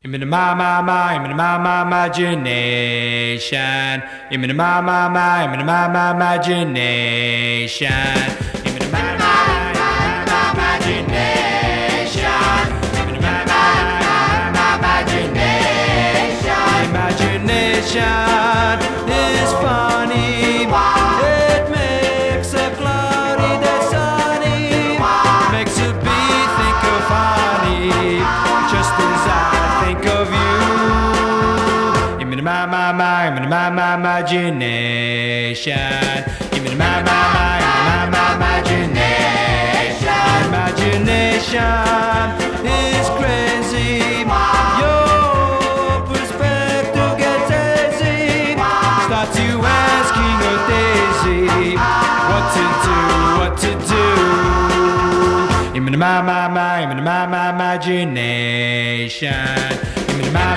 I'm in my imagination. I'm in my imagination. I'm in my imagination. I'm in my imagination. Imagination is funny. It makes a cloudy day sunny. Makes a bee think of honey. Just as I think of you. I'm in my imagination. I'm in my imagination. Imagination is crazy. Your perspective gets hazy. Starts you asking a daisy what to do. I'm in my imagination. I'm in my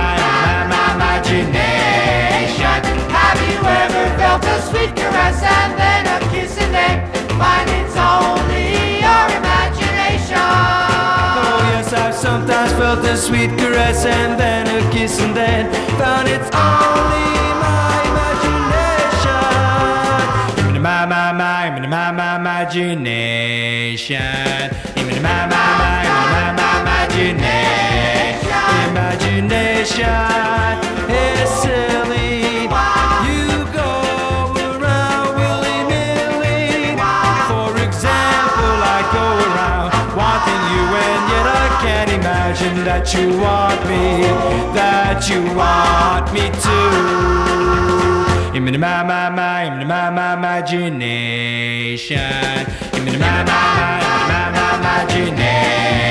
imagination. Have you ever felt a sweet caress and then a kiss and then find it's only your imagination? Oh yes, I've sometimes felt a sweet caress and then a kiss and then found it's only my imagination. I'm in my imagination. I'm in my imagination. Imagination is silly. You go around willy-nilly. For example, I go around wanting you, and yet I can't imagine that you want me to. I'm in my imagination. I'm in my imagination.